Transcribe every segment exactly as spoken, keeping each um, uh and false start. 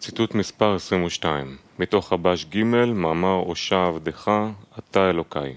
ציטוט מספר עשרים ושתיים, מתוך רבש ג', מאמר הושע עבדך, אתה אלוקי.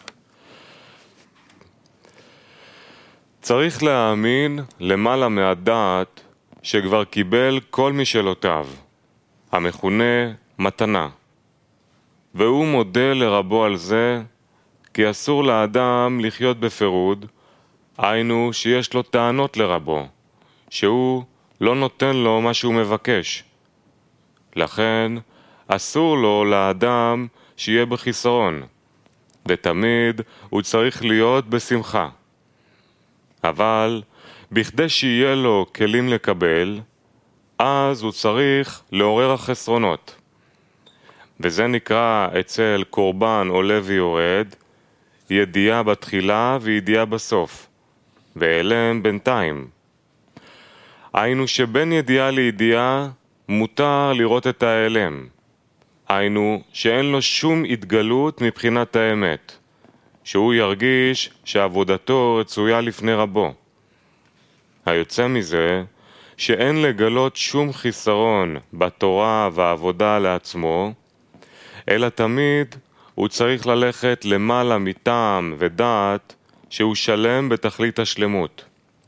צריך להאמין למעלה מהדעת שכבר קיבל כל משאלותיו, המכונה מתנה, והוא מודה לרבו על זה, כי אסור לאדם לחיות בפירוד, היינו שיש לו טענות לרבו, שהוא לא נותן לו מה שהוא מבקש. לכן אסור לו לאדם שיהיה בחיסרון, ותמיד הוא צריך להיות בשמחה. אבל בכדי שיהיה לו כלים לקבל, אז הוא צריך לעורר החסרונות. וזה נקרא אצל קורבן עולה ויורד, ידיעה בתחילה וידיעה בסוף, ואלם בינתיים. היינו שבין ידיעה לידיעה מותר לראות את האלם. היינו שאין לו שום התגלות מבחינת האמת, שהוא ירגיש שעבודתו רצויה לפני רבו. היוצא מזה שאין לגלות שום חיסרון בתורה והעבודה לעצמו, אלא תמיד הוא צריך ללכת למעלה מטעם ודעת שהוא שלם בתכלית השלמות.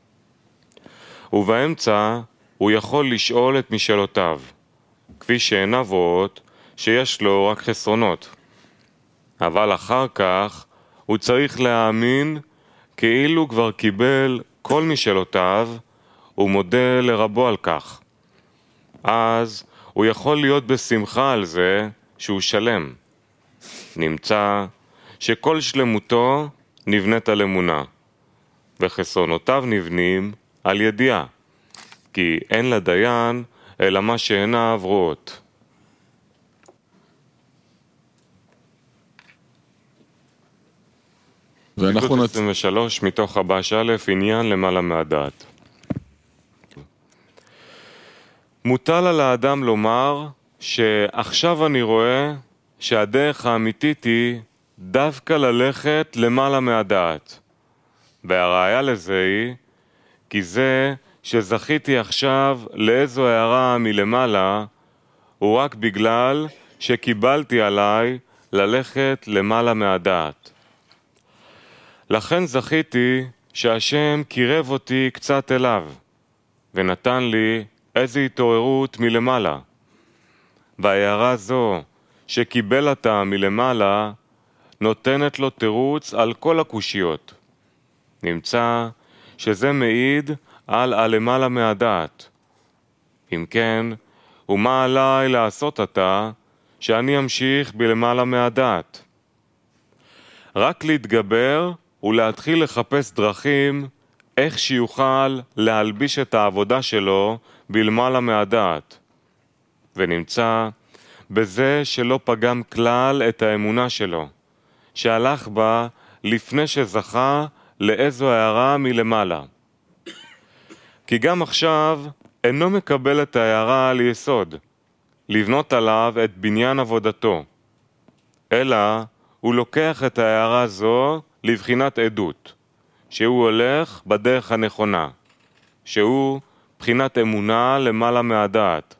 ובאמצע הוא יכול לשאול את משאלותיו, כפי שעיניו רואות שיש לו רק חסרונות. אבל אחר כך הוא צריך להאמין כאילו כבר קיבל כל משאלותיו ומודה לרבו על כך. אז הוא יכול להיות בשמחה על זה שהוא שלם. נמצא שכל שלמותו נבנית על אמונה, וחסרונותיו נבנים על ידיעה, כי אין לדיין אלא מה שעיניו רואות. ואנחנו ציטוט עשרים ושלוש מתוך רבש א', עניין למעלה מהדעת. מוטל על האדם לומר שעכשיו אני רואה שהדרך האמיתית היא דווקא ללכת למעלה מהדעת. והראיה לזה היא כי זה שזכיתי עכשיו לאיזו הערה מלמעלה הוא רק בגלל שקיבלתי עליי ללכת למעלה מהדעת. לכן זכיתי שהשם קירב אותי קצת אליו ונתן לי איזו התעוררות מלמעלה. וההערה זו שקיבל אותה מלמעלה נותנת לו תירוץ על כל הקושיות. נמצא שזה מעיד על הלמעלה מהדעת. אם כן, ומה עליי לעשות עתה שאני אמשיך בלמעלה מהדעת? רק להתגבר ולהתחיל לחפש דרכים איך שיוכל להלביש את העבודה שלו בלמעלה מהדעת. ונמצא בזה שלא פגם כלל את האמונה שלו, שהלך בה לפני שזכה לאיזו הערה מלמעלה. כי גם עכשיו אינו מקבל את ההערה על יסוד, לבנות עליו את בניין עבודתו, אלא הוא לוקח את ההערה זו לבחינת עדות, שהוא הולך בדרך הנכונה, שהוא בחינת אמונה למעלה מהדעת.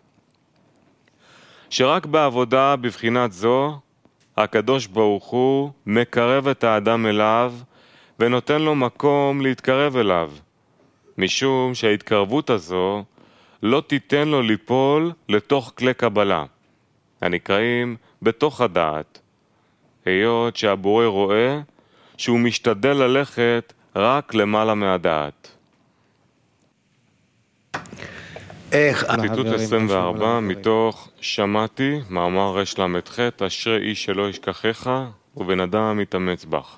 שרק בעבודה בבחינת זו, הקדוש ברוך הוא מקרב את האדם אליו ונותן לו מקום להתקרב אליו, משום שההתקרבות הזו לא תיתן לו ליפול לתוך כלי קבלה, הנקראים בתוך הדעת, היות שהבורא רואה שהוא משתדל ללכת רק למעלה מהדעת. ציטוט עשרים וארבע מתוך שמעתי, מאמר רש למ"ח, אשרי איש שלא ישכחך ובן אדם יתאמץ בך.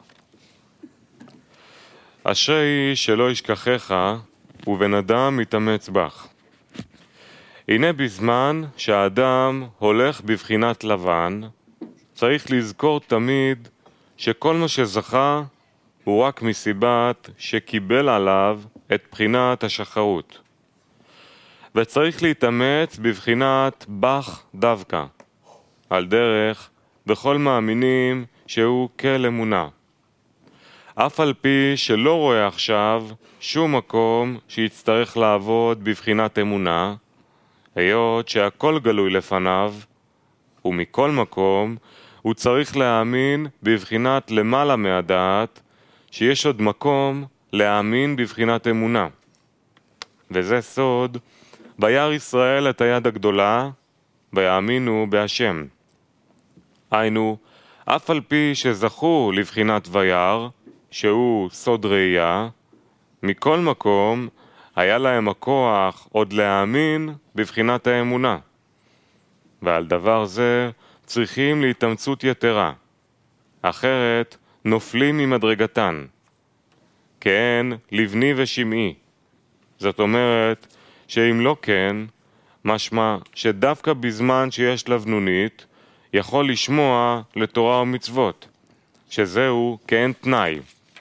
אשרי איש שלא ישכחך ובן אדם יתאמץ בך. הנה בזמן שהאדם הולך בבחינת לבן, צריך לזכור תמיד שכל מה שזכה הוא רק מסיבת שקיבל עליו את בחינת השחרות. וצריך להתאמץ בבחינת בך דווקא, על דרך בכל מאמינים שהוא כל אמונה. אף על פי שלא רואה עכשיו שום מקום שיצטרך לעבוד בבחינת אמונה, היות שהכל גלוי לפניו, ומכל מקום הוא צריך להאמין בבחינת למעלה מהדעת, שיש עוד מקום להאמין בבחינת אמונה. וזה סוד, בירא ישראל את היד הגדולה, ויאמינו בהשם. היינו, אף על פי שזכו לבחינת וירא, שהוא סוד ראייה, מכל מקום היה להם הכוח עוד להאמין בבחינת האמונה. ועל דבר זה צריכים להתאמצות יתרה, אחרת נופלים ממדרגתן. כן, לבני ושמעי. זאת אומרת שאם לא כן, משמע שדווקא בזמן שיש לבנונית, יכול לשמוע לתורה ומצוות, שזהו כאין תנאי.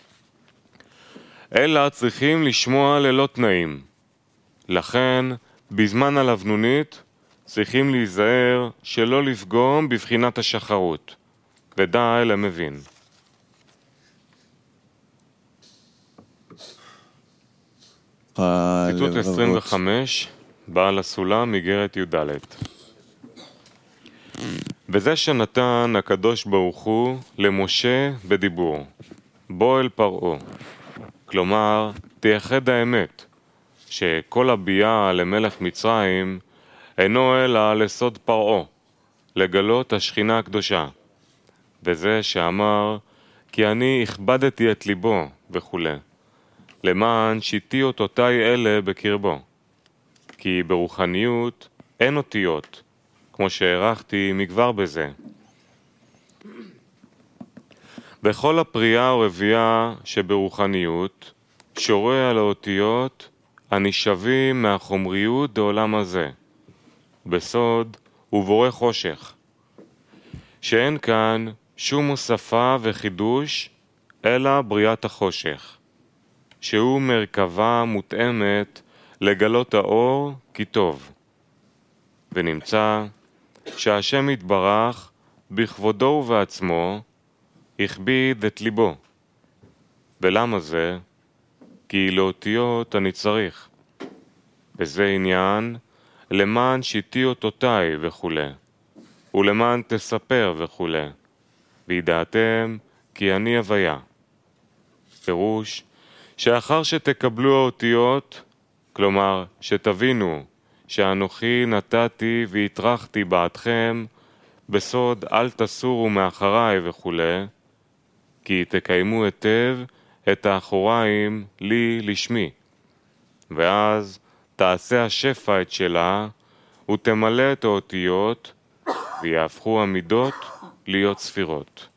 אלא צריכים לשמוע ללא תנאים. לכן, בזמן הלבנונית, צריכים להיזהר שלא לפגום בבחינת השחרות, ודאי למבין. ציטוט עשרים וחמש, בעל הסולם, איגרת י"ד. וזה שנתן הקדוש ברוך הוא למשה בדיבור, בוא אל פרעה. כלומר, תייחד האמת, שכל הביאה למלך מצרים אינו אלא לסוד פרעה, לגלות השכינה הקדושה. וזה שאמר, כי אני הכבדתי את ליבו וכו', למען שיתי אותותיי אלה בקרבו. כי ברוחניות אין אותיות, כמו שהערכתי מכבר בזה. בכל הפרייה ורבייה שברוחניות, שורה על האותיות הנשאבים מהחומריות בעולם הזה, בסוד ובורא חושך, שאין כאן שום מוספה וחידוש, אלא בריאת החושך, שהוא מרכבה מותאמת לגלות האור כי טוב. ונמצא שהשם יתברך בכבודו ובעצמו הכביד את ליבו. ולמה זה? כי לאותיות אני צריך. וזה עניין למען שיתי אותותיי וכו', ולמען תספר וכו', וידעתם כי אני הוויה. פירוש שאחר שתקבלו האותיות, כלומר שתבינו שאנוכי נתתי והטרחתי בעדכם, בסוד אל תסורו מאחריי וכו', כי תקיימו היטב את האחוריים לי לשמי. ואז תעשה השפע את שלה, ותמלא את האותיות, ויהפכו המידות להיות ספירות.